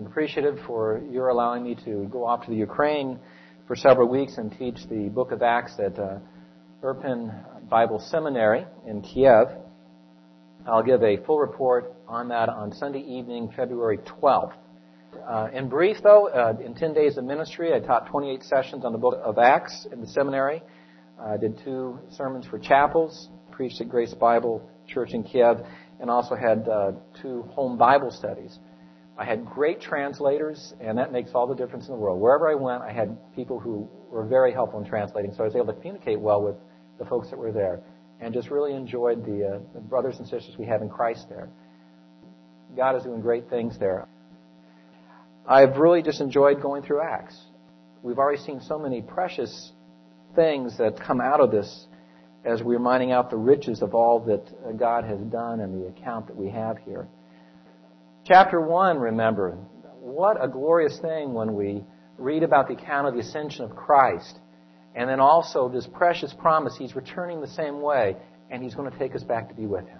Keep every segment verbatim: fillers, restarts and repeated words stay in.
I'm appreciative for your allowing me to go off to the Ukraine for several weeks and teach the book of Acts at uh, Irpin Bible Seminary in Kiev. I'll give a full report on that on Sunday evening, February twelfth. Uh, in brief, though, uh, in ten days of ministry, I taught twenty-eight sessions on the book of Acts in the seminary. I did two sermons for chapels, preached at Grace Bible Church in Kiev, and also had uh, two home Bible studies. I had great translators, and that makes all the difference in the world. Wherever I went, I had people who were very helpful in translating, so I was able to communicate well with the folks that were there, and just really enjoyed the, uh, the brothers and sisters we have in Christ there. God is doing great things there. I've really just enjoyed going through Acts. We've already seen so many precious things that come out of this as we're mining out the riches of all that God has done and the account that we have here. Chapter one, remember, what a glorious thing when we read about the account of the ascension of Christ, and then also this precious promise, He's returning the same way, and He's going to take us back to be with Him.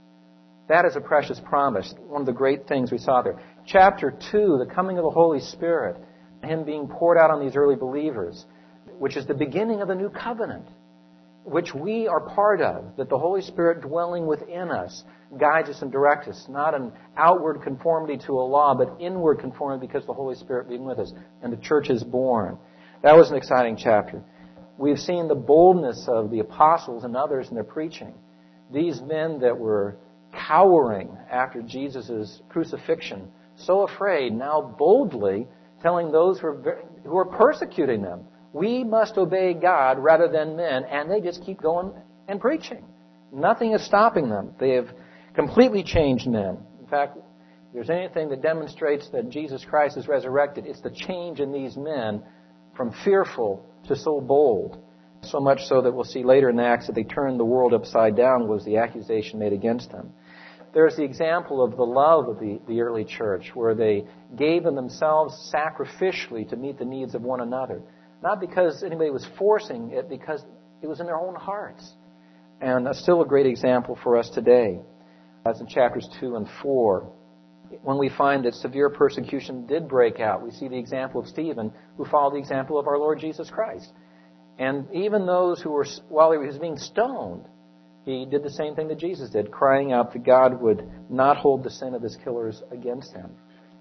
That is a precious promise, one of the great things we saw there. Chapter two, the coming of the Holy Spirit, Him being poured out on these early believers, which is the beginning of the new covenant, which we are part of, that the Holy Spirit dwelling within us guides us and directs us, not an outward conformity to a law, but inward conformity because the Holy Spirit being with us, and the church is born. That was an exciting chapter. We've seen the boldness of the apostles and others in their preaching. These men that were cowering after Jesus' crucifixion, so afraid, now boldly telling those who are, who are persecuting them, we must obey God rather than men, and they just keep going and preaching. Nothing is stopping them. They have completely changed men. In fact, if there's anything that demonstrates that Jesus Christ is resurrected, it's the change in these men from fearful to so bold. So much so that we'll see later in the Acts that they turned the world upside down was the accusation made against them. There's the example of the love of the, the early church, where they gave of themselves sacrificially to meet the needs of one another. Not because anybody was forcing it, because it was in their own hearts. And that's still a great example for us today. That's in chapters two and four. When we find that severe persecution did break out, we see the example of Stephen, who followed the example of our Lord Jesus Christ. And even those who were, while he was being stoned, he did the same thing that Jesus did, crying out that God would not hold the sin of his killers against him.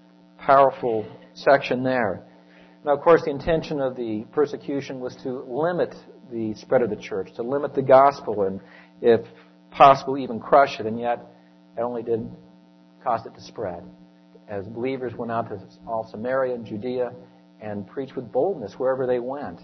Powerful section there. Now, of course, the intention of the persecution was to limit the spread of the church, to limit the gospel, and if possible, even crush it. And yet, it only did cause it to spread. As believers went out to all Samaria and Judea and preached with boldness wherever they went.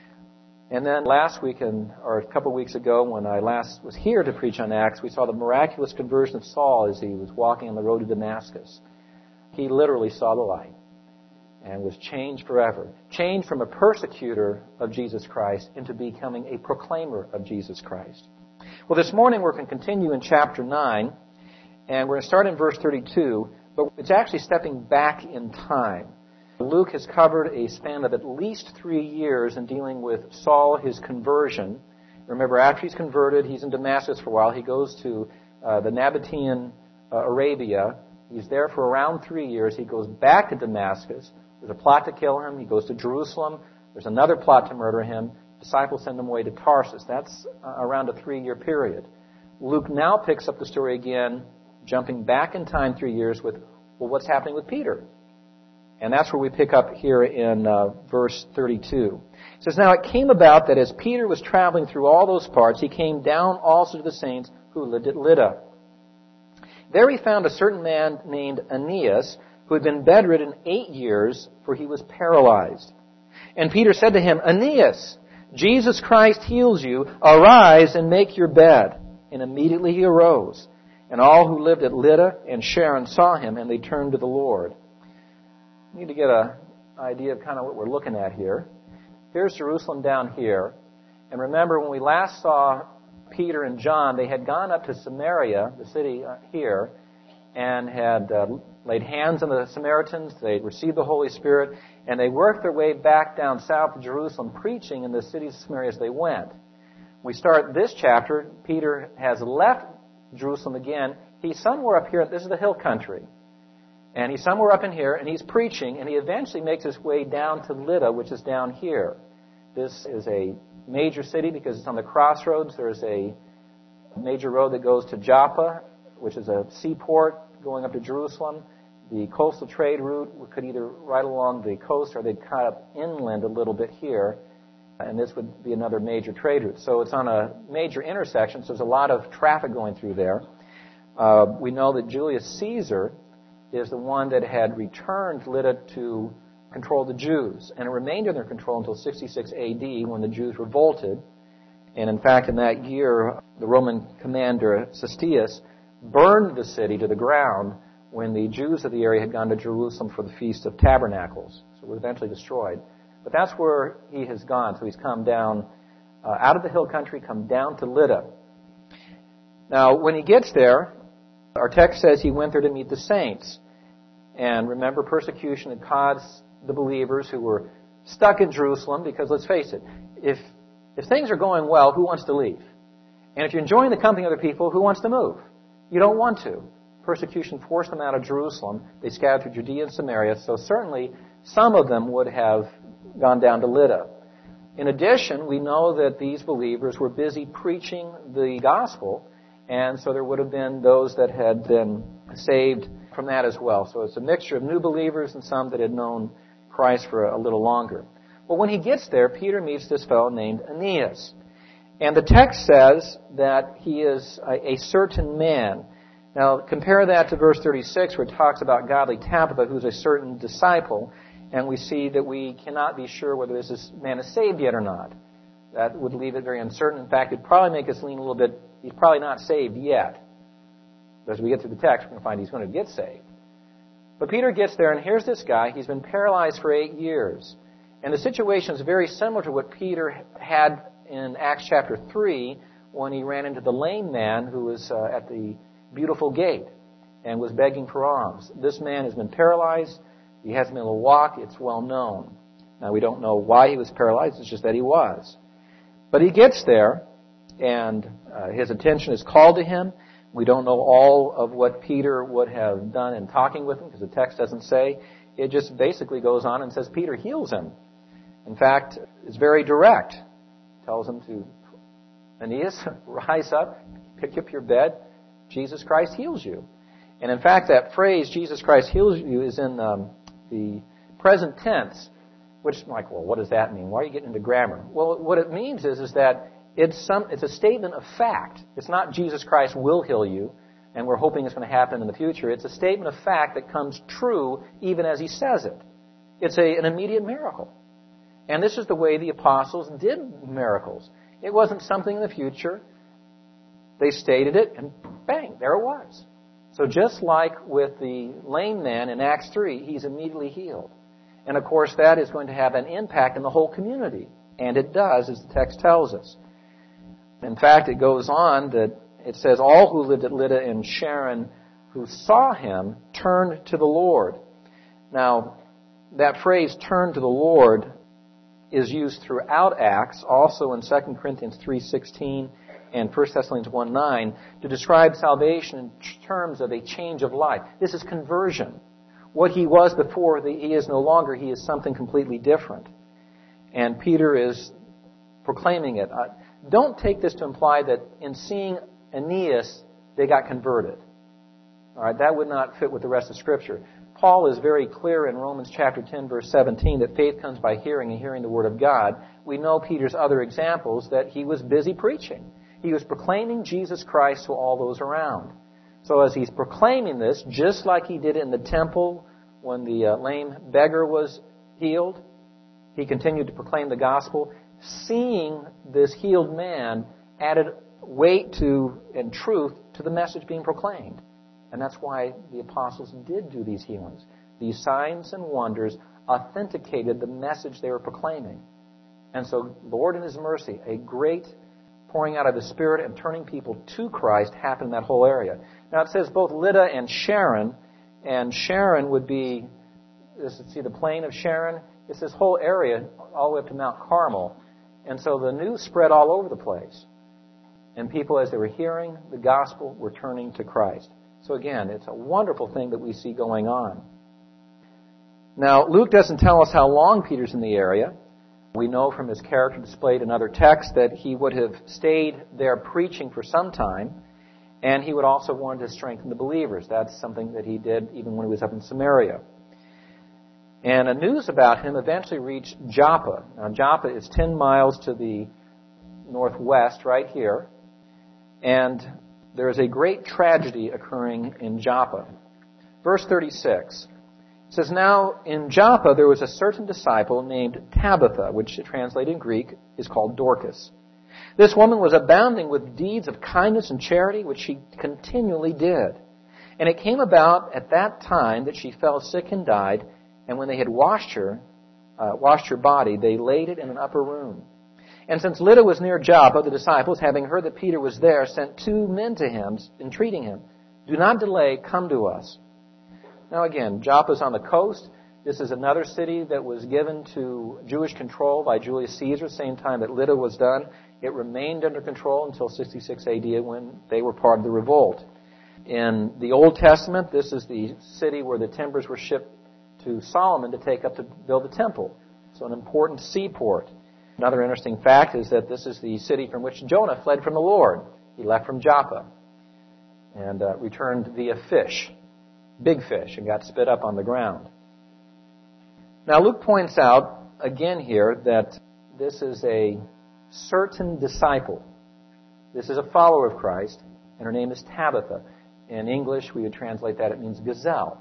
And then last week, and, or a couple of weeks ago, when I last was here to preach on Acts, we saw the miraculous conversion of Saul as he was walking on the road to Damascus. He literally saw the light and was changed forever. Changed from a persecutor of Jesus Christ into becoming a proclaimer of Jesus Christ. Well, this morning we're going to continue in chapter nine, and we're going to start in verse thirty-two, but it's actually stepping back in time. Luke has covered a span of at least three years in dealing with Saul, his conversion. Remember, after he's converted, he's in Damascus for a while. He goes to uh, the Nabatean uh, Arabia. He's there for around three years. He goes back to Damascus. There's a plot to kill him. He goes to Jerusalem. There's another plot to murder him. Disciples send him away to Tarsus. That's uh, around a three-year period. Luke now picks up the story again, jumping back in time three years with, well, what's happening with Peter? And that's where we pick up here in uh, verse thirty-two. It says, "Now it came about that as Peter was traveling through all those parts, he came down also to the saints who lived at Lydda. There he found a certain man named Aeneas, who had been bedridden eight years, for he was paralyzed. And Peter said to him, 'Aeneas, Jesus Christ heals you. Arise and make your bed.' And immediately he arose. And all who lived at Lydda and Sharon saw him, and they turned to the Lord." We need to get an idea of kind of what we're looking at here. Here's Jerusalem down here. And remember, when we last saw Peter and John, they had gone up to Samaria, the city here, and had uh, laid hands on the Samaritans. They received the Holy Spirit, and they worked their way back down south to Jerusalem, preaching in the cities of Samaria as they went. We start this chapter. Peter has left Jerusalem again. He's somewhere up here. This is the hill country. And he's somewhere up in here, and he's preaching, and he eventually makes his way down to Lydda, which is down here. This is a major city because it's on the crossroads. There's a major road that goes to Joppa, which is a seaport going up to Jerusalem. The coastal trade route could either right along the coast or they'd cut up inland a little bit here, and this would be another major trade route. So it's on a major intersection, so there's a lot of traffic going through there. Uh, we know that Julius Caesar is the one that had returned Lydda to control the Jews, and it remained under control until sixty-six A D when the Jews revolted. And in fact, in that year, the Roman commander Cestius burned the city to the ground when the Jews of the area had gone to Jerusalem for the Feast of Tabernacles. So it was eventually destroyed. But that's where he has gone. So he's come down uh, out of the hill country, come down to Lydda. Now, when he gets there, our text says he went there to meet the saints. And remember, persecution had caused the believers who were stuck in Jerusalem, because let's face it, if if things are going well, who wants to leave? And if you're enjoying the company of other people, who wants to move? You don't want to. Persecution forced them out of Jerusalem. They scattered through Judea and Samaria, so certainly some of them would have gone down to Lydda. In addition, we know that these believers were busy preaching the gospel, and so there would have been those that had been saved from that as well. So it's a mixture of new believers and some that had known Christ for a little longer. Well, when he gets there, Peter meets this fellow named Aeneas. And the text says that he is a, a certain man. Now, compare that to verse thirty-six, where it talks about godly Tabitha, who's a certain disciple, and we see that we cannot be sure whether this man is saved yet or not. That would leave it very uncertain. In fact, it'd probably make us lean a little bit, he's probably not saved yet. As we get through the text, we're going to find he's going to get saved. But Peter gets there, and here's this guy. He's been paralyzed for eight years. And the situation is very similar to what Peter had in Acts chapter three when he ran into the lame man who was uh, at the beautiful gate and was begging for alms. This man has been paralyzed. He hasn't been able to walk. It's well known. Now, we don't know why he was paralyzed. It's just that he was. But he gets there, and uh, his attention is called to him. We don't know all of what Peter would have done in talking with him, because the text doesn't say. It just basically goes on and says Peter heals him. In fact, it's very direct. It tells him to, Aeneas, rise up, pick up your bed. Jesus Christ heals you. And in fact, that phrase, Jesus Christ heals you, is in um, the present tense, which, like, well, what does that mean? Why are you getting into grammar? Well, what it means is, is that it's some, it's a statement of fact. It's not Jesus Christ will heal you, and we're hoping it's going to happen in the future. It's a statement of fact that comes true even as he says it. It's a, an immediate miracle. And this is the way the apostles did miracles. It wasn't something in the future. They stated it, and bang, there it was. So just like with the lame man in Acts three, he's immediately healed. And of course, that is going to have an impact in the whole community. And it does, as the text tells us. In fact, it goes on that it says, all who lived at Lydda and Sharon who saw him turned to the Lord. Now, that phrase, turn to the Lord, is used throughout Acts, also in Second Corinthians three sixteen and First Thessalonians one nine, to describe salvation in terms of a change of life. This is conversion. What he was before, he is no longer. He is something completely different. And Peter is proclaiming it. Don't take this to imply that in seeing Aeneas, they got converted. All right, that would not fit with the rest of Scripture. Paul is very clear in Romans chapter ten, verse seventeen, that faith comes by hearing and hearing the Word of God. We know Peter's other examples that he was busy preaching. He was proclaiming Jesus Christ to all those around. So as he's proclaiming this, just like he did in the temple when the uh, lame beggar was healed, he continued to proclaim the gospel. Seeing this healed man added weight to and truth to the message being proclaimed. And that's why the apostles did do these healings. These signs and wonders authenticated the message they were proclaiming. And so, Lord in His mercy, a great pouring out of the Spirit and turning people to Christ happened in that whole area. Now it says both Lydda and Sharon, and Sharon would be, let's see, the plain of Sharon. It's this whole area all the way up to Mount Carmel. And so the news spread all over the place. And people, as they were hearing the gospel, were turning to Christ. So again, it's a wonderful thing that we see going on. Now, Luke doesn't tell us how long Peter's in the area. We know from his character displayed in other texts that he would have stayed there preaching for some time, and he would also want to strengthen the believers. That's something that he did even when he was up in Samaria. And the news about him eventually reached Joppa. Now, Joppa is ten miles to the northwest, right here. And there is a great tragedy occurring in Joppa. Verse thirty-six. It says, "Now in Joppa there was a certain disciple named Tabitha," which translated in Greek is called Dorcas. "This woman was abounding with deeds of kindness and charity, which she continually did. And it came about at that time that she fell sick and died, and when they had washed her, uh, washed her body, they laid it in an upper room. And since Lydda was near Joppa, the disciples, having heard that Peter was there, sent two men to him, entreating him, 'Do not delay, come to us.'" Now again, Joppa is on the coast. This is another city that was given to Jewish control by Julius Caesar, same time that Lydda was done. It remained under control until sixty-six A D when they were part of the revolt. In the Old Testament, this is the city where the timbers were shipped to Solomon to take up to build the temple. So an important seaport. Another interesting fact is that this is the city from which Jonah fled from the Lord. He left from Joppa and uh, returned via fish, big fish, and got spit up on the ground. Now Luke points out again here that this is a certain disciple. This is a follower of Christ, and her name is Tabitha. In English, we would translate that, it means gazelle.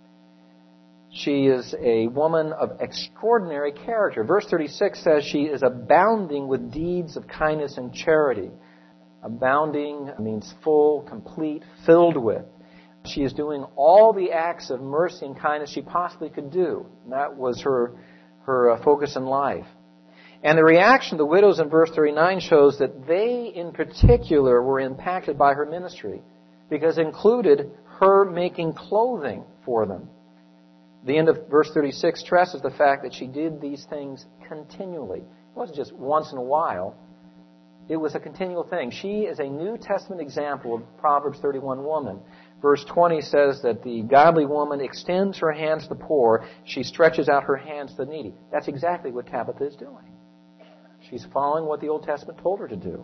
She is a woman of extraordinary character. Verse thirty-six says she is abounding with deeds of kindness and charity. Abounding means full, complete, filled with. She is doing all the acts of mercy and kindness she possibly could do. And that was her, her focus in life. And the reaction of the widows in verse thirty-nine shows that they in particular were impacted by her ministry, because it included her making clothing for them. The end of verse thirty-six stresses the fact that she did these things continually. It wasn't just once in a while. It was a continual thing. She is a New Testament example of Proverbs thirty-one woman. Verse twenty says that the godly woman extends her hands to the poor. She stretches out her hands to the needy. That's exactly what Tabitha is doing. She's following what the Old Testament told her to do.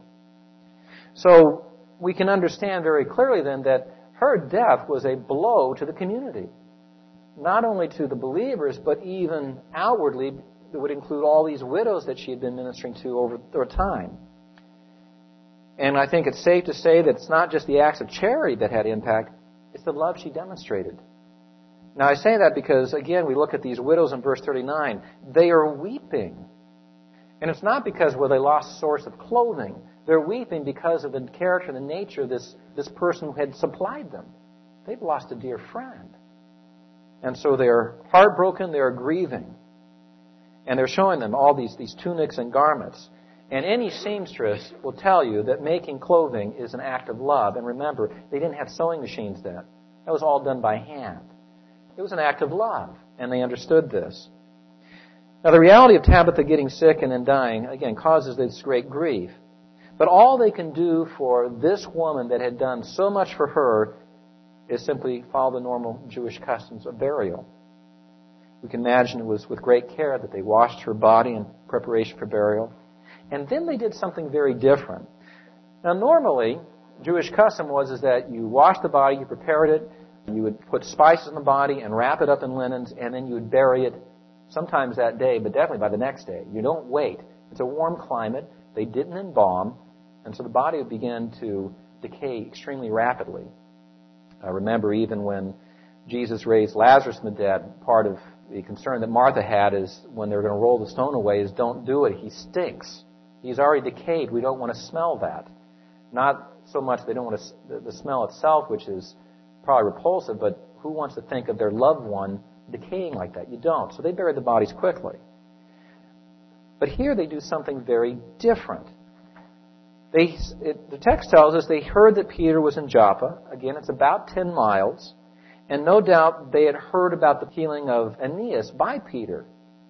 So we can understand very clearly then that her death was a blow to the community. Not only to the believers, but even outwardly, that would include all these widows that she had been ministering to over, over time. And I think it's safe to say that it's not just the acts of charity that had impact, it's the love she demonstrated. Now I say that because, again, we look at these widows in verse thirty-nine. They are weeping. And it's not because, well, they lost a source of clothing. They're weeping because of the character and the nature of this, this person who had supplied them. They've lost a dear friend. And so they're heartbroken, they're grieving. And they're showing them all these, these tunics and garments. And any seamstress will tell you that making clothing is an act of love. And remember, they didn't have sewing machines then. That was all done by hand. It was an act of love, and they understood this. Now, the reality of Tabitha getting sick and then dying, again, causes this great grief. But all they can do for this woman that had done so much for her is simply follow the normal Jewish customs of burial. We can imagine it was with great care that they washed her body in preparation for burial. And then they did something very different. Now, normally, Jewish custom was is that you wash the body, you prepared it, you would put spices in the body and wrap it up in linens, and then you would bury it sometimes that day, but definitely by the next day. You don't wait. It's a warm climate. They didn't embalm, and so the body would begin to decay extremely rapidly. Uh, remember, even when Jesus raised Lazarus from the dead, part of the concern that Martha had is when they're going to roll the stone away is don't do it. He stinks. He's already decayed. We don't want to smell that. Not so much they don't want to, the smell itself, which is probably repulsive, but who wants to think of their loved one decaying like that? You don't. So they bury the bodies quickly. But here they do something very different. They, it, the text tells us they heard that Peter was in Joppa. Again, it's about ten miles. And no doubt they had heard about the healing of Aeneas by Peter.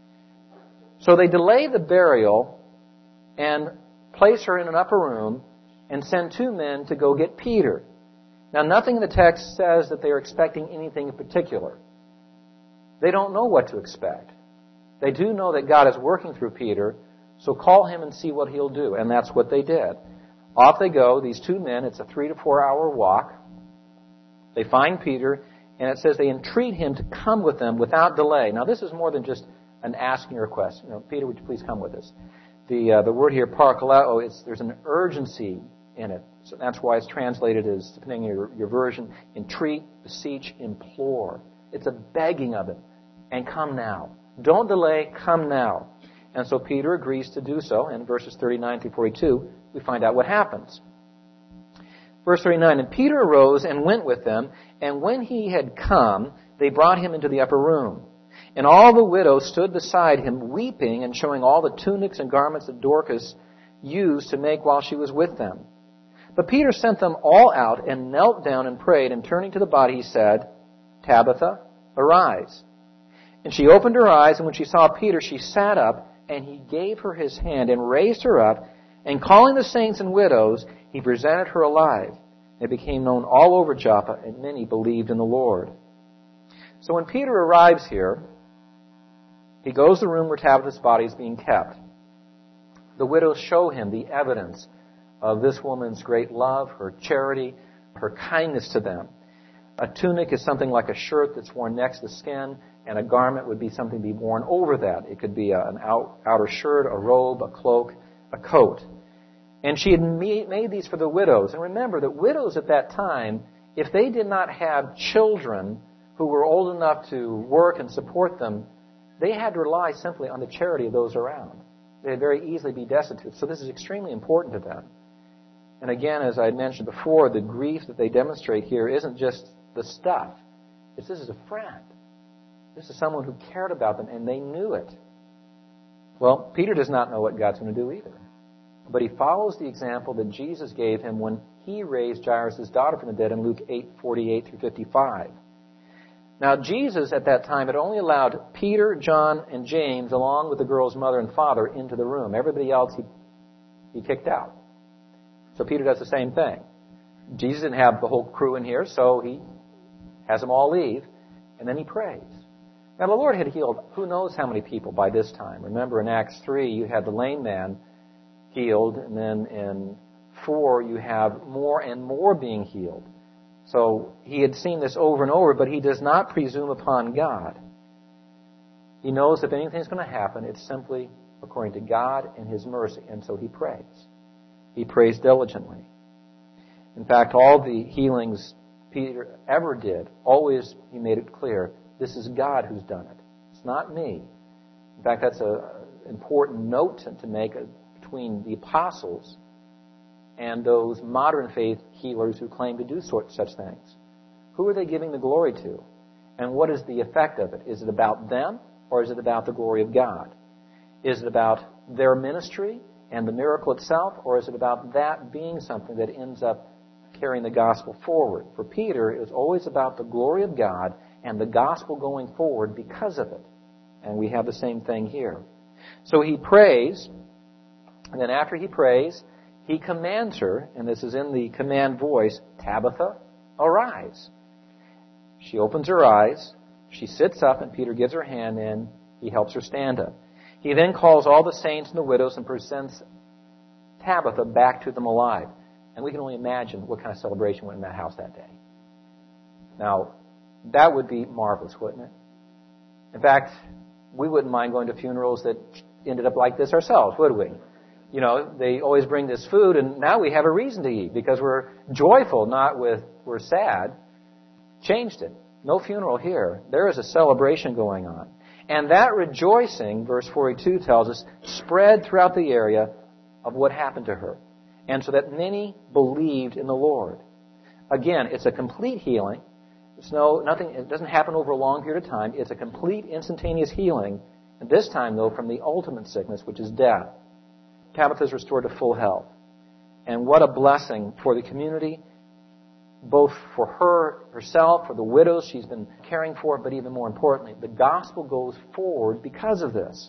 So they delay the burial and place her in an upper room and send two men to go get Peter. Now, nothing in the text says that they are expecting anything in particular. They don't know what to expect. They do know that God is working through Peter, so call him and see what he'll do. And that's what they did. Off they go, these two men. It's a three to four hour walk. They find Peter, and it says they entreat him to come with them without delay. Now, this is more than just an asking request. You know, Peter, would you please come with us? The uh, the word here, parakaleo, it's, there's an urgency in it. So that's why it's translated as, depending on your, your version, entreat, beseech, implore. It's a begging of it. And come now. Don't delay, come now. And so Peter agrees to do so. And in verses thirty-nine through forty-two, we find out what happens. Verse thirty-nine, and Peter arose and went with them, and when he had come, they brought him into the upper room. And all the widows stood beside him, weeping and showing all the tunics and garments that Dorcas used to make while she was with them. But Peter sent them all out and knelt down and prayed, and turning to the body, he said, Tabitha, arise. And she opened her eyes, and when she saw Peter, she sat up, and he gave her his hand and raised her up, and calling the saints and widows, he presented her alive. It became known all over Joppa, and many believed in the Lord. So when Peter arrives here, he goes to the room where Tabitha's body is being kept. The widows show him the evidence of this woman's great love, her charity, her kindness to them. A tunic is something like a shirt that's worn next to the skin, and a garment would be something to be worn over that. It could be an out, outer shirt, a robe, a cloak, a coat. And she had made these for the widows. And remember that widows at that time, if they did not have children who were old enough to work and support them, they had to rely simply on the charity of those around. They'd very easily be destitute. So this is extremely important to them. And again, as I mentioned before, the grief that they demonstrate here isn't just the stuff. It's this is a friend. This is someone who cared about them, and they knew it. Well, Peter does not know what God's going to do either. But he follows the example that Jesus gave him when he raised Jairus' daughter from the dead in Luke eight forty-eight through fifty-five. Now, Jesus at that time had only allowed Peter, John, and James, along with the girl's mother and father, into the room. Everybody else he, he kicked out. So Peter does the same thing. Jesus didn't have the whole crew in here, so he has them all leave, and then he prays. Now, the Lord had healed who knows how many people by this time. Remember, in Acts three, you had the lame man healed, and then in four, you have more and more being healed. So he had seen this over and over, but he does not presume upon God. He knows if anything's going to happen, it's simply according to God and His mercy, and so he prays. He prays diligently. In fact, all the healings Peter ever did, always he made it clear, this is God who's done it. It's not me. In fact, that's an important note to make between the apostles and those modern faith healers who claim to do such things. Who are they giving the glory to? And what is the effect of it? Is it about them, or is it about the glory of God? Is it about their ministry and the miracle itself, or is it about that being something that ends up carrying the gospel forward? For Peter, it was always about the glory of God and the gospel going forward because of it. And we have the same thing here. So he prays, and then after he prays, he commands her, and this is in the command voice, Tabitha, arise. She opens her eyes, she sits up, and Peter gives her hand in. He helps her stand up. He then calls all the saints and the widows and presents Tabitha back to them alive. And we can only imagine what kind of celebration went in that house that day. Now, that would be marvelous, wouldn't it? In fact, we wouldn't mind going to funerals that ended up like this ourselves, would we? You know, they always bring this food, and now we have a reason to eat because we're joyful, not with we're sad. Changed it. No funeral here. There is a celebration going on. And that rejoicing, verse forty-two tells us, spread throughout the area of what happened to her. And so that many believed in the Lord. Again, it's a complete healing. It's no nothing. It doesn't happen over a long period of time. It's a complete instantaneous healing. And this time, though, from the ultimate sickness, which is death. Tabitha is restored to full health. And what a blessing for the community, both for her herself, for the widows she's been caring for, but even more importantly, the gospel goes forward because of this.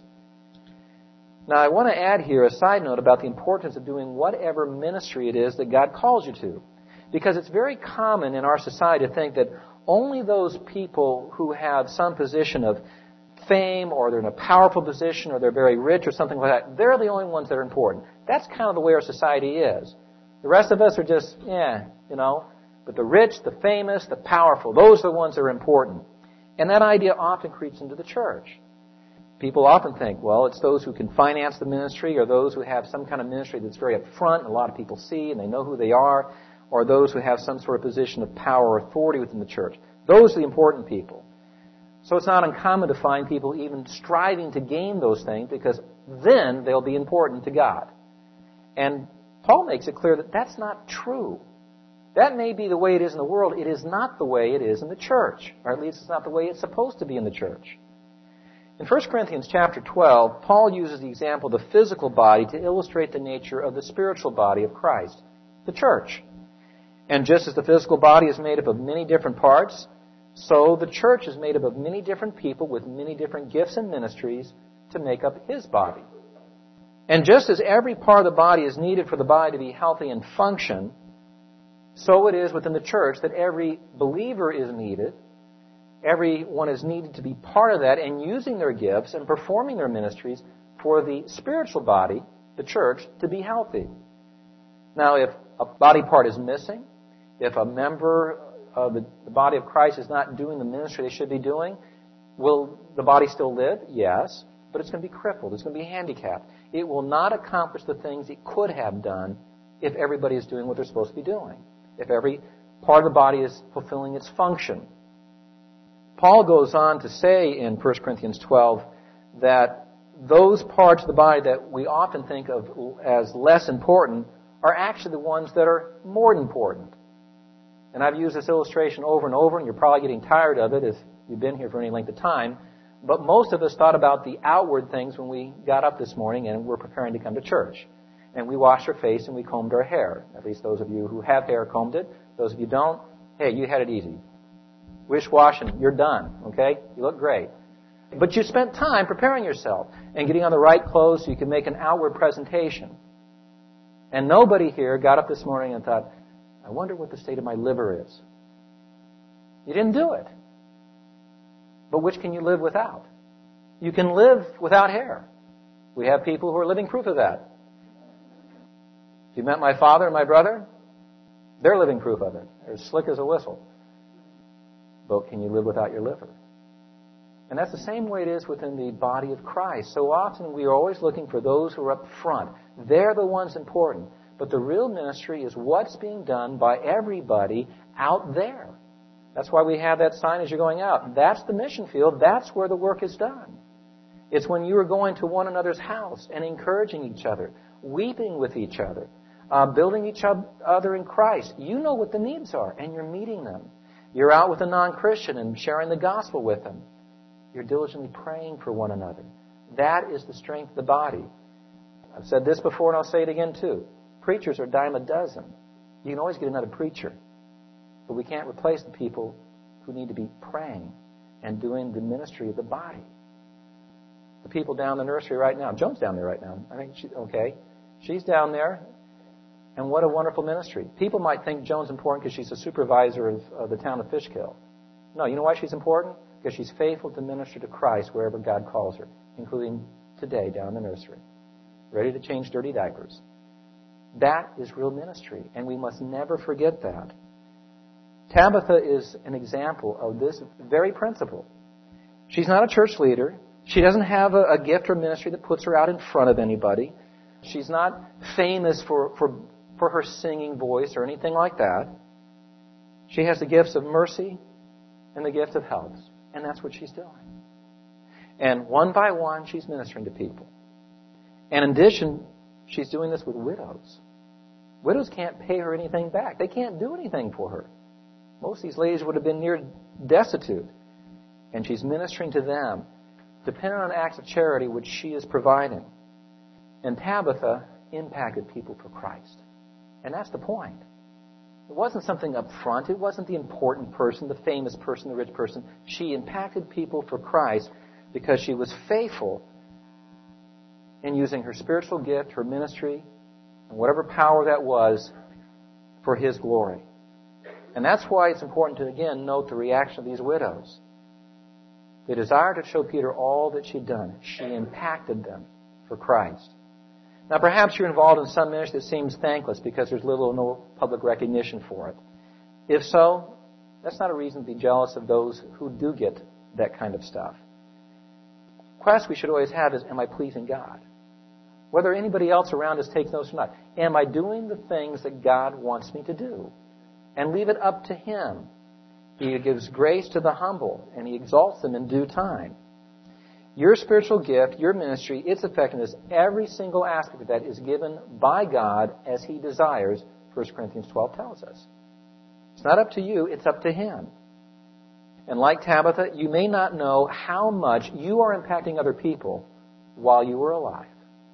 Now, I want to add here a side note about the importance of doing whatever ministry it is that God calls you to. Because it's very common in our society to think that only those people who have some position of fame, or they're in a powerful position, or they're very rich or something like that, they're the only ones that are important. That's kind of the way our society is. The rest of us are just, yeah, you know. But the rich, the famous, the powerful, those are the ones that are important. And that idea often creeps into the church. People often think, well, it's those who can finance the ministry, or those who have some kind of ministry that's very up front and a lot of people see and they know who they are, or those who have some sort of position of power or authority within the church. Those are the important people. So it's not uncommon to find people even striving to gain those things, because then they'll be important to God. And Paul makes it clear that that's not true. That may be the way it is in the world. It is not the way it is in the church. Or at least it's not the way it's supposed to be in the church. In First Corinthians chapter twelve, Paul uses the example of the physical body to illustrate the nature of the spiritual body of Christ, the church. And just as the physical body is made up of many different parts, so the church is made up of many different people with many different gifts and ministries to make up His body. And just as every part of the body is needed for the body to be healthy and function, so it is within the church that every believer is needed. Everyone is needed to be part of that and using their gifts and performing their ministries for the spiritual body, the church, to be healthy. Now, if a body part is missing, if a member of the body of Christ is not doing the ministry they should be doing, will the body still live? Yes, but it's going to be crippled. It's going to be handicapped. It will not accomplish the things it could have done if everybody is doing what they're supposed to be doing, if every part of the body is fulfilling its function. Paul goes on to say in First Corinthians twelve that those parts of the body that we often think of as less important are actually the ones that are more important. And I've used this illustration over and over, and you're probably getting tired of it if you've been here for any length of time. But most of us thought about the outward things when we got up this morning and were preparing to come to church. And we washed our face and we combed our hair. At least those of you who have hair combed it. Those of you who don't, hey, you had it easy. Wish washing, you're done, okay? You look great. But you spent time preparing yourself and getting on the right clothes so you can make an outward presentation. And nobody here got up this morning and thought, I wonder what the state of my liver is. You didn't do it. But which can you live without? You can live without hair. We have people who are living proof of that. If you met my father and my brother, they're living proof of it. They're as slick as a whistle. But can you live without your liver? And that's the same way it is within the body of Christ. So often we are always looking for those who are up front. They're the ones important. But the real ministry is what's being done by everybody out there. That's why we have that sign as you're going out. That's the mission field. That's where the work is done. It's when you are going to one another's house and encouraging each other, weeping with each other, uh, building each other in Christ. You know what the needs are, and you're meeting them. You're out with a non-Christian and sharing the gospel with them. You're diligently praying for one another. That is the strength of the body. I've said this before, and I'll say it again too. Preachers are a dime a dozen. You can always get another preacher. But we can't replace the people who need to be praying and doing the ministry of the body. The people down the nursery right now. Joan's down there right now. I think she, okay. She's down there. And what a wonderful ministry. People might think Joan's important because she's a supervisor of, of the town of Fishkill. No, you know why she's important? Because she's faithful to minister to Christ wherever God calls her, including today down in the nursery. Ready to change dirty diapers. That is real ministry, and we must never forget that. Tabitha is an example of this very principle. She's not a church leader. She doesn't have a, a gift or ministry that puts her out in front of anybody. She's not famous for, for, for her singing voice or anything like that. She has the gifts of mercy and the gift of helps, and that's what she's doing. And one by one, she's ministering to people. And in addition, she's doing this with widows. Widows can't pay her anything back. They can't do anything for her. Most of these ladies would have been near destitute. And she's ministering to them, depending on acts of charity which she is providing. And Tabitha impacted people for Christ. And that's the point. It wasn't something up front. It wasn't the important person, the famous person, the rich person. She impacted people for Christ because she was faithful in using her spiritual gift, her ministry, and whatever power that was for His glory. And that's why it's important to, again, note the reaction of these widows. They desired to show Peter all that she'd done. She impacted them for Christ. Now, perhaps you're involved in some ministry that seems thankless because there's little or no public recognition for it. If so, that's not a reason to be jealous of those who do get that kind of stuff. The quest we should always have is, am I pleasing God? Whether anybody else around us takes notice or not. Am I doing the things that God wants me to do? And leave it up to Him. He gives grace to the humble, and He exalts them in due time. Your spiritual gift, your ministry, its effectiveness, every single aspect of that is given by God as He desires, First Corinthians twelve tells us. It's not up to you, it's up to Him. And like Tabitha, you may not know how much you are impacting other people while you were alive.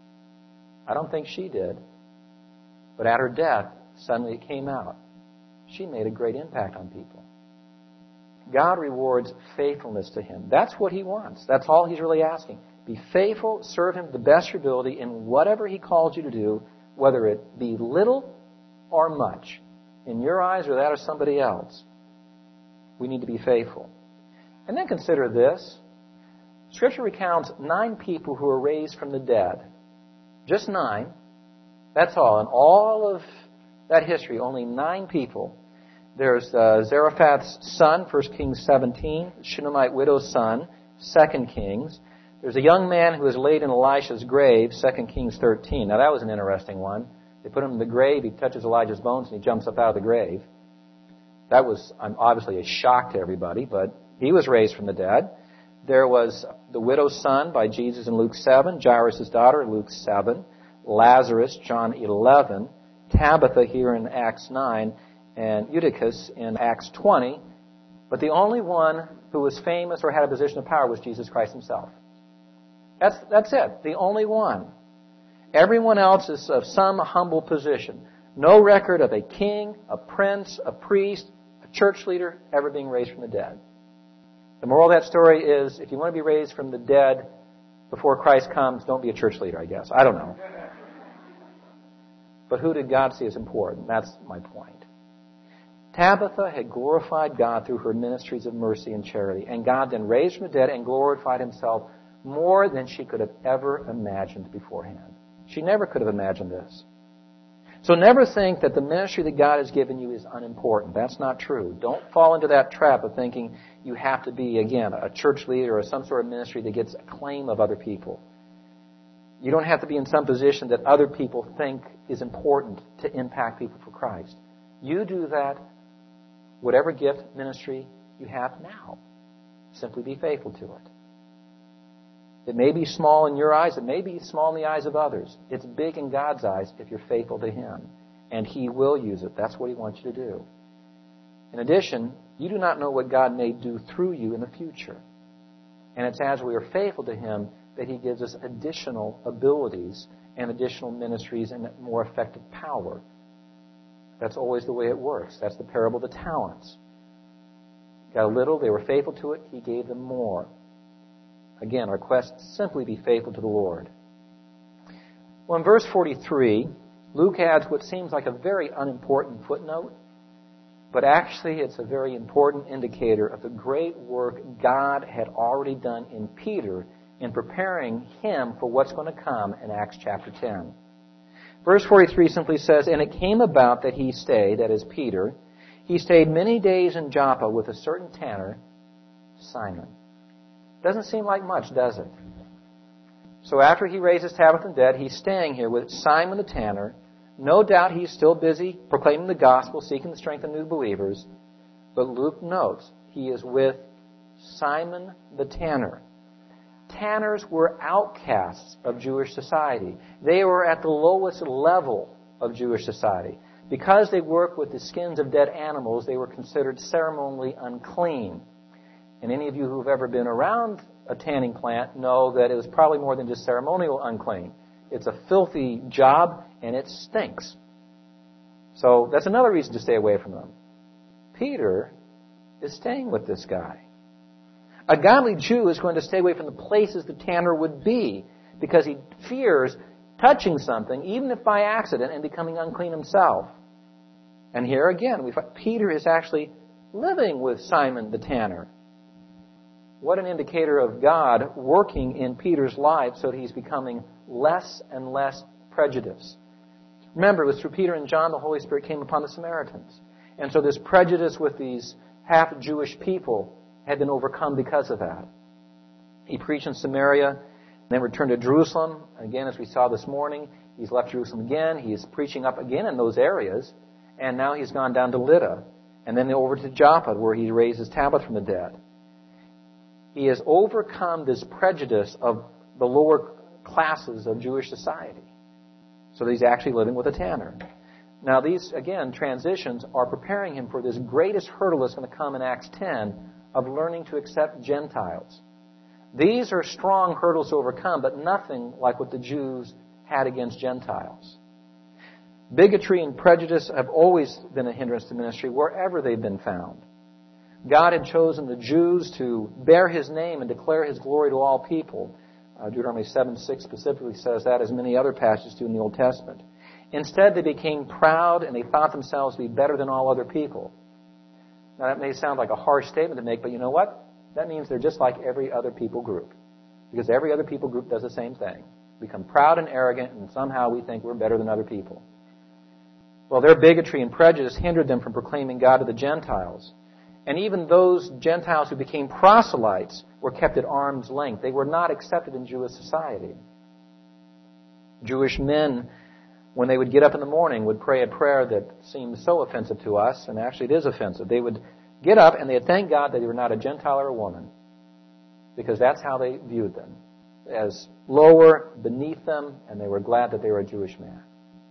I don't think she did. But at her death, suddenly it came out. She made a great impact on people. God rewards faithfulness to Him. That's what He wants. That's all He's really asking. Be faithful, serve Him to the best of your ability in whatever He calls you to do, whether it be little or much. In your eyes or that of somebody else. We need to be faithful. And then consider this. Scripture recounts nine people who were raised from the dead. Just nine. That's all. In all of that history, only nine people. There's uh, Zarephath's son, First Kings seventeen. Shunammite widow's son, Second Kings. There's a young man who was laid in Elisha's grave, Second Kings thirteen. Now that was an interesting one. They put him in the grave, he touches Elijah's bones, and he jumps up out of the grave. That was obviously a shock to everybody, but he was raised from the dead. There was the widow's son by Jesus in Luke seven, Jairus' daughter, Luke seven, Lazarus, John eleven, Tabitha here in Acts nine, and Eutychus in Acts twenty. But the only one who was famous or had a position of power was Jesus Christ Himself. That's, that's it. The only one. Everyone else is of some humble position. No record of a king, a prince, a priest, a church leader ever being raised from the dead. The moral of that story is, if you want to be raised from the dead before Christ comes, don't be a church leader, I guess. I don't know. But who did God see as important? That's my point. Tabitha had glorified God through her ministries of mercy and charity. And God then raised from the dead and glorified Himself more than she could have ever imagined beforehand. She never could have imagined this. So never think that the ministry that God has given you is unimportant. That's not true. Don't fall into that trap of thinking you have to be, again, a church leader or some sort of ministry that gets acclaim of other people. You don't have to be in some position that other people think is important to impact people for Christ. You do that, whatever gift, ministry you have now. Simply be faithful to it. It may be small in your eyes. It may be small in the eyes of others. It's big in God's eyes if you're faithful to Him. And He will use it. That's what He wants you to do. In addition, you do not know what God may do through you in the future. And it's as we are faithful to Him that He gives us additional abilities and additional ministries and more effective power. That's always the way it works. That's the parable of the talents. Got a little, they were faithful to it, He gave them more. Again, our quest, simply be faithful to the Lord. Well, in verse forty-three, Luke adds what seems like a very unimportant footnote, but actually it's a very important indicator of the great work God had already done in Peter in preparing him for what's going to come in Acts chapter ten. Verse forty-three simply says, "And it came about that he stayed," that is Peter, "he stayed many days in Joppa with a certain tanner, Simon." Doesn't seem like much, does it? So after he raises Tabitha from the dead, he's staying here with Simon the tanner. No doubt he's still busy proclaiming the gospel, seeking the strength of new believers. But Luke notes he is with Simon the tanner. Tanners were outcasts of Jewish society. They were at the lowest level of Jewish society. Because they worked with the skins of dead animals, they were considered ceremonially unclean. And any of you who have ever been around a tanning plant know that it was probably more than just ceremonial unclean. It's a filthy job, and it stinks. So that's another reason to stay away from them. Peter is staying with this guy. A godly Jew is going to stay away from the places the tanner would be because he fears touching something, even if by accident, and becoming unclean himself. And here again, we find Peter is actually living with Simon the tanner. What an indicator of God working in Peter's life so that he's becoming less and less prejudiced. Remember, it was through Peter and John the Holy Spirit came upon the Samaritans. And so this prejudice with these half-Jewish people had been overcome because of that. He preached in Samaria, then returned to Jerusalem. Again, as we saw this morning, he's left Jerusalem again. He's preaching up again in those areas. And now he's gone down to Lydda. And then over to Joppa, where he raises Tabitha from the dead. He has overcome this prejudice of the lower classes of Jewish society. So that he's actually living with a tanner. Now these, again, transitions are preparing him for this greatest hurdle that's going to come in Acts ten of learning to accept Gentiles. These are strong hurdles to overcome, but nothing like what the Jews had against Gentiles. Bigotry and prejudice have always been a hindrance to ministry wherever they've been found. God had chosen the Jews to bear His name and declare His glory to all people. Uh, Deuteronomy seven six specifically says that, as many other passages do in the Old Testament. Instead, they became proud and they thought themselves to be better than all other people. Now, that may sound like a harsh statement to make, but you know what? That means they're just like every other people group. Because every other people group does the same thing. We become proud and arrogant, and somehow we think we're better than other people. Well, their bigotry and prejudice hindered them from proclaiming God to the Gentiles. And even those Gentiles who became proselytes were kept at arm's length. They were not accepted in Jewish society. Jewish men, when they would get up in the morning, would pray a prayer that seems so offensive to us, and actually it is offensive. They would get up and they'd thank God that they were not a Gentile or a woman, because that's how they viewed them, as lower, beneath them, and they were glad that they were a Jewish man.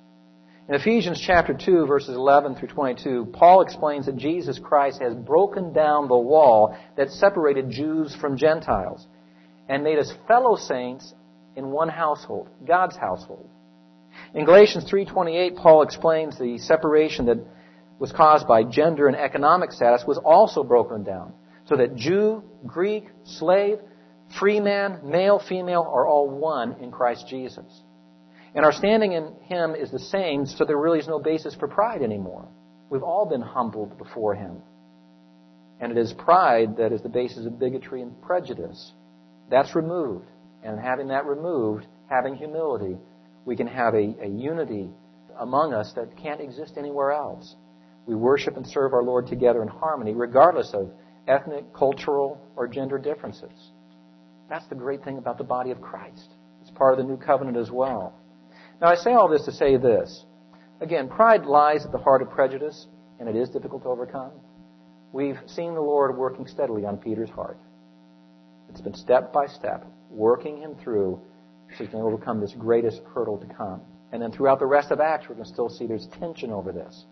In Ephesians chapter two, verses eleven through twenty-two, Paul explains that Jesus Christ has broken down the wall that separated Jews from Gentiles and made us fellow saints in one household, God's household. In Galatians three twenty-eight, Paul explains the separation that was caused by gender and economic status was also broken down, so that Jew, Greek, slave, free man, male, female are all one in Christ Jesus. And our standing in Him is the same, so there really is no basis for pride anymore. We've all been humbled before Him. And it is pride that is the basis of bigotry and prejudice. That's removed. And having that removed, having humility, we can have a, a unity among us that can't exist anywhere else. We worship and serve our Lord together in harmony, regardless of ethnic, cultural, or gender differences. That's the great thing about the body of Christ. It's part of the new covenant as well. Now, I say all this to say this. Again, pride lies at the heart of prejudice, and it is difficult to overcome. We've seen the Lord working steadily on Peter's heart. It's been step by step, working him through so he can overcome this greatest hurdle to come. And then throughout the rest of Acts, we're going to still see there's tension over this.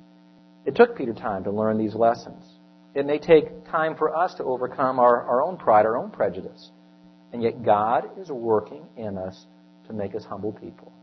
It took Peter time to learn these lessons. It may take time for us to overcome our, our own pride, our own prejudice. And yet God is working in us to make us humble people,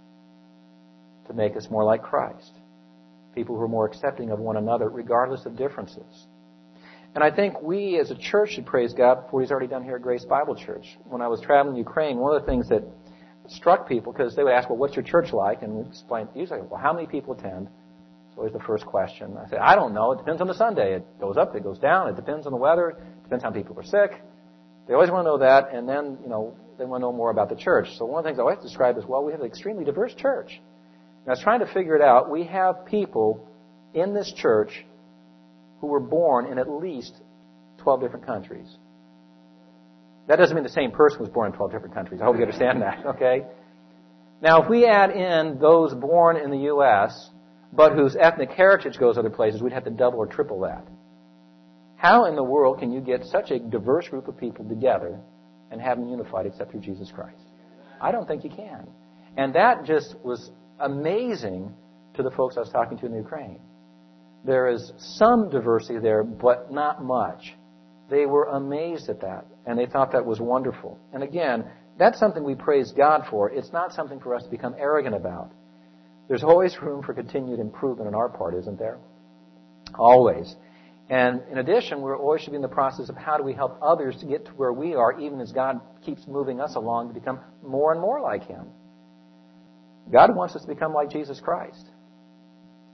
to make us more like Christ, people who are more accepting of one another regardless of differences. And I think we as a church should praise God for what He's already done here at Grace Bible Church. When I was traveling in Ukraine, one of the things that struck people, because they would ask, well, what's your church like? And we'd explain, usually, well, how many people attend? It's always the first question. I said, I don't know. It depends on the Sunday. It goes up, it goes down. It depends on the weather. It depends how many people are sick. They always want to know that, and then, you know, they want to know more about the church. So one of the things I always describe is, well, we have an extremely diverse church. And I was trying to figure it out. We have people in this church who were born in at least twelve different countries. That doesn't mean the same person was born in twelve different countries. I hope you understand that, okay? Now, if we add in those born in the U S, but whose ethnic heritage goes other places, we'd have to double or triple that. How in the world can you get such a diverse group of people together and have them unified except through Jesus Christ? I don't think you can. And that just was amazing to the folks I was talking to in Ukraine. There is some diversity there, but not much. They were amazed at that, and they thought that was wonderful. And again, that's something we praise God for. It's not something for us to become arrogant about. There's always room for continued improvement on our part, isn't there? Always. And in addition, we always should be in the process of how do we help others to get to where we are, even as God keeps moving us along to become more and more like Him. God wants us to become like Jesus Christ.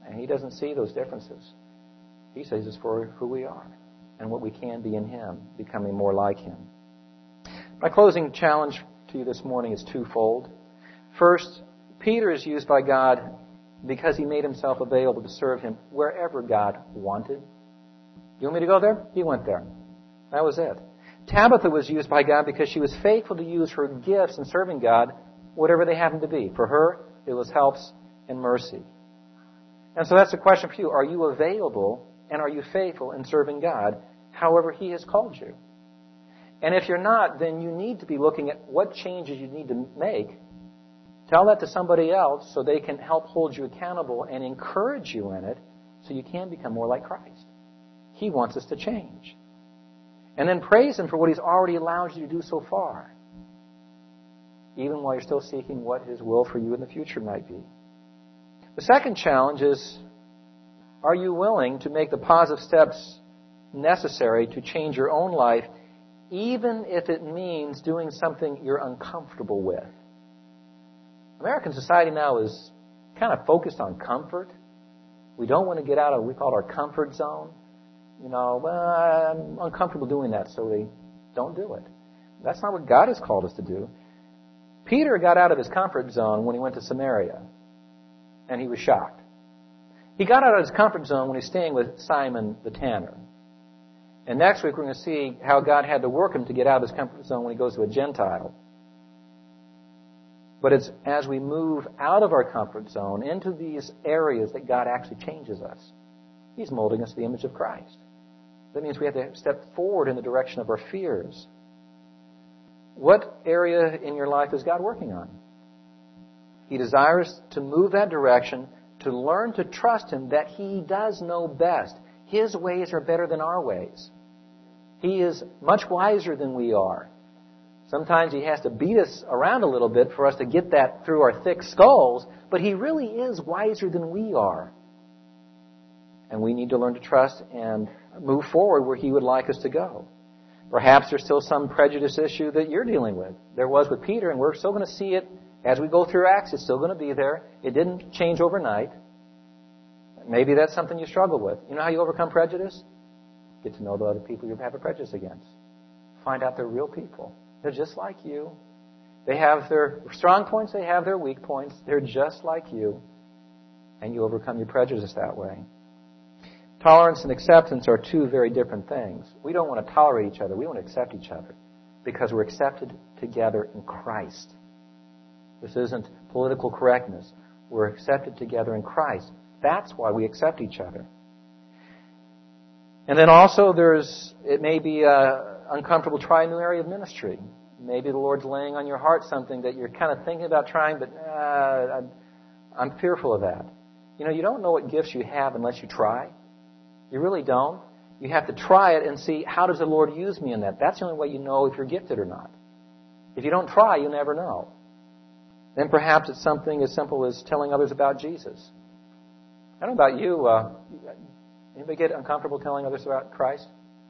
And He doesn't see those differences. He says it's for who we are and what we can be in Him, becoming more like Him. My closing challenge to you this morning is twofold. First, Peter is used by God because he made himself available to serve Him wherever God wanted. You want me to go there? He went there. That was it. Tabitha was used by God because she was faithful to use her gifts in serving God, whatever they happened to be. For her, it was helps and mercy. And so that's the question for you. Are you available and are you faithful in serving God however He has called you? And if you're not, then you need to be looking at what changes you need to make. Tell that to somebody else so they can help hold you accountable and encourage you in it so you can become more like Christ. He wants us to change. And then praise Him for what He's already allowed you to do so far, even while you're still seeking what His will for you in the future might be. The second challenge is, are you willing to make the positive steps necessary to change your own life, even if it means doing something you're uncomfortable with? American society now is kind of focused on comfort. We don't want to get out of what we call our comfort zone. You know, well, I'm uncomfortable doing that, so we don't do it. That's not what God has called us to do. Peter got out of his comfort zone when he went to Samaria, and he was shocked. He got out of his comfort zone when he's staying with Simon the tanner. And next week we're going to see how God had to work him to get out of his comfort zone when he goes to a Gentile. But it's as we move out of our comfort zone into these areas that God actually changes us. He's molding us to the image of Christ. That means we have to step forward in the direction of our fears. What area in your life is God working on? He desires to move that direction, to learn to trust Him that He does know best. His ways are better than our ways. He is much wiser than we are. Sometimes He has to beat us around a little bit for us to get that through our thick skulls, but He really is wiser than we are. And we need to learn to trust and move forward where He would like us to go. Perhaps there's still some prejudice issue that you're dealing with. There was with Peter, and we're still going to see it as we go through Acts. It's still going to be there. It didn't change overnight. Maybe that's something you struggle with. You know how you overcome prejudice? Get to know the other people you have a prejudice against. Find out they're real people. They're just like you. They have their strong points. They have their weak points. They're just like you. And you overcome your prejudice that way. Tolerance and acceptance are two very different things. We don't want to tolerate each other. We want to accept each other because we're accepted together in Christ. This isn't political correctness. We're accepted together in Christ. That's why we accept each other. And then also there's, it may be an uncomfortable try a new area of ministry. Maybe the Lord's laying on your heart something that you're kind of thinking about trying, but uh, I'm fearful of that. You know, you don't know what gifts you have unless you try. You really don't. You have to try it and see, how does the Lord use me in that? That's the only way you know if you're gifted or not. If you don't try, you never know. Then perhaps it's something as simple as telling others about Jesus. I don't know about you. Uh, anybody get uncomfortable telling others about Christ?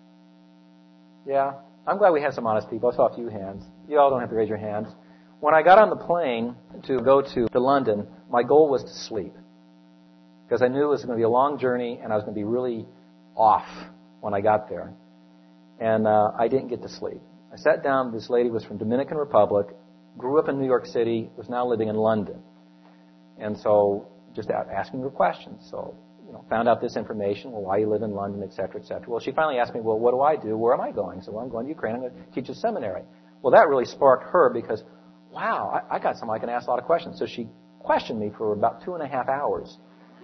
Yeah. I'm glad we have some honest people. I saw a few hands. You all don't have to raise your hands. When I got on the plane to go to, to London, my goal was to sleep. Because I knew it was going to be a long journey and I was going to be really off when I got there. And uh, I didn't get to sleep. I sat down. This lady was from Dominican Republic, grew up in New York City, was now living in London. And so just asking her questions. So, you know, found out this information. Well, why you live in London, et cetera, et cetera. Well, she finally asked me, well, what do I do? Where am I going? So, well, I'm going to Ukraine. I'm going to teach a seminary. Well, that really sparked her because, wow, I, I got someone I can ask a lot of questions. So she questioned me for about two and a half hours.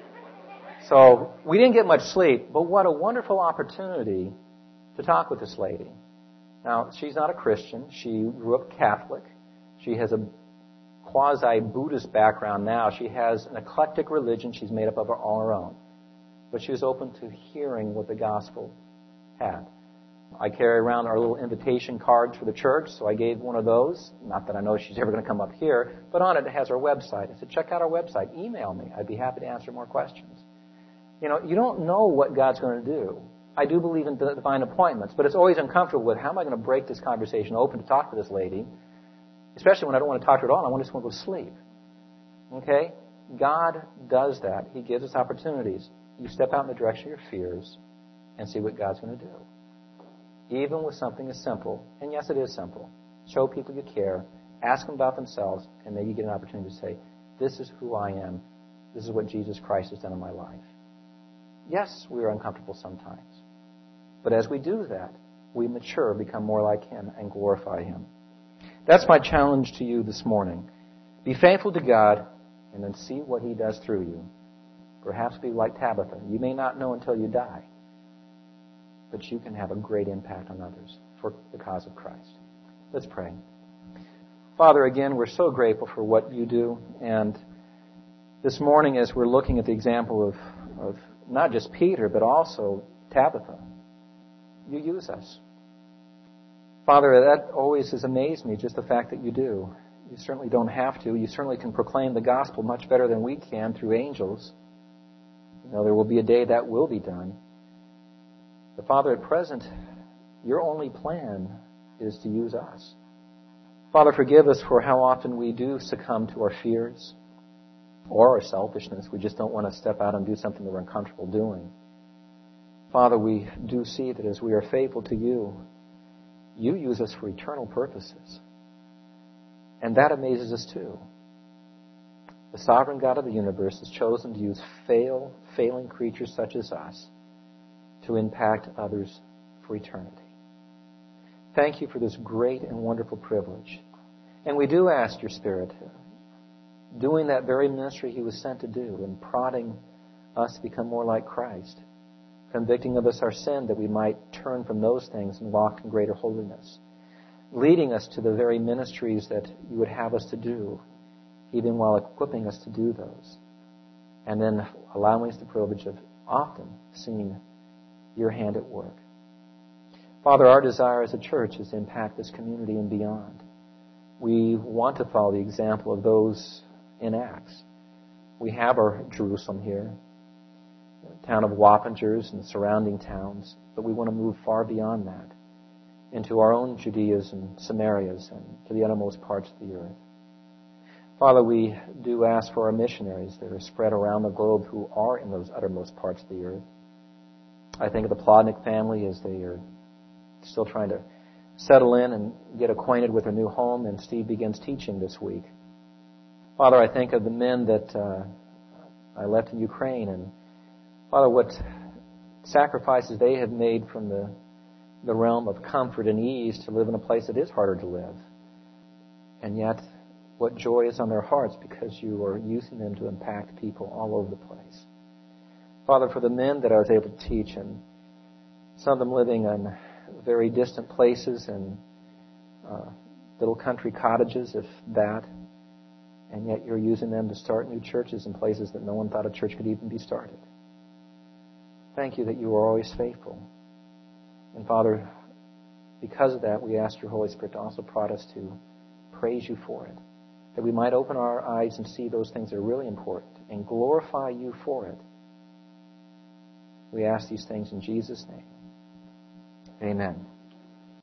So we didn't get much sleep, but what a wonderful opportunity to talk with this lady. Now, she's not a Christian. She grew up Catholic. She has a quasi-Buddhist background now. She has an eclectic religion she's made up of all her own. But she was open to hearing what the gospel had. I carry around our little invitation cards for the church, so I gave one of those. Not that I know she's ever going to come up here, but on it it has our website. I said, check out our website. Email me. I'd be happy to answer more questions. You know, you don't know what God's going to do. I do believe in divine appointments, but it's always uncomfortable with how am I going to break this conversation open to talk to this lady, especially when I don't want to talk to her at all and I just want to go to sleep. Okay? God does that. He gives us opportunities. You step out in the direction of your fears and see what God's going to do. Even with something as simple, and yes, it is simple. Show people you care. Ask them about themselves, and maybe you get an opportunity to say, this is who I am. This is what Jesus Christ has done in my life. Yes, we are uncomfortable sometimes. But as we do that, we mature, become more like Him, and glorify Him. That's my challenge to you this morning. Be faithful to God, and then see what He does through you. Perhaps be like Tabitha. You may not know until you die, but you can have a great impact on others for the cause of Christ. Let's pray. Father, again, we're so grateful for what you do. And this morning, as we're looking at the example of, of not just Peter, but also Tabitha, you use us. Father, that always has amazed me, just the fact that you do. You certainly don't have to. You certainly can proclaim the gospel much better than we can through angels. You know, there will be a day that will be done. But Father, at present, your only plan is to use us. Father, forgive us for how often we do succumb to our fears or our selfishness. We just don't want to step out and do something that we're uncomfortable doing. Father, we do see that as we are faithful to you, you use us for eternal purposes. And that amazes us too. The sovereign God of the universe has chosen to use fail, failing creatures such as us to impact others for eternity. Thank you for this great and wonderful privilege. And we do ask your Spirit, doing that very ministry He was sent to do and prodding us to become more like Christ, convicting of us our sin that we might turn from those things and walk in greater holiness, leading us to the very ministries that you would have us to do, even while equipping us to do those, and then allowing us the privilege of often seeing your hand at work. Father, our desire as a church is to impact this community and beyond. We want to follow the example of those in Acts. We have our Jerusalem here, the town of Wappingers and the surrounding towns, but we want to move far beyond that into our own Judeas and Samarias and to the uttermost parts of the earth. Father, we do ask for our missionaries that are spread around the globe who are in those uttermost parts of the earth. I think of the Plotnick family as they are still trying to settle in and get acquainted with their new home, and Steve begins teaching this week. Father, I think of the men that uh, I left in Ukraine, and Father, what sacrifices they have made from the, the realm of comfort and ease to live in a place that is harder to live. And yet, what joy is on their hearts because you are using them to impact people all over the place. Father, for the men that I was able to teach, and some of them living in very distant places and uh, little country cottages, if that, and yet you're using them to start new churches in places that no one thought a church could even be started. Thank you that you are always faithful. And Father, because of that, we ask your Holy Spirit to also prod us to praise you for it, that we might open our eyes and see those things that are really important and glorify you for it. We ask these things in Jesus' name. Amen.